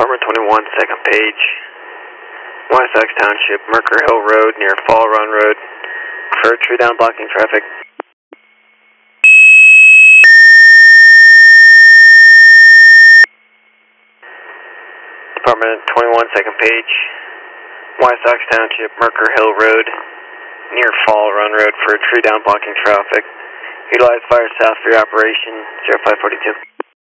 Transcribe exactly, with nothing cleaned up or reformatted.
Department twenty-one, second page. West Ox Township, Merker Hill Road near Fall Run Road. For tree down blocking traffic. Department twenty-one, second page. West Ox Township, Merker Hill Road near Fall Run Road for tree down blocking traffic. Utilize fire south for your operation, zero five four two.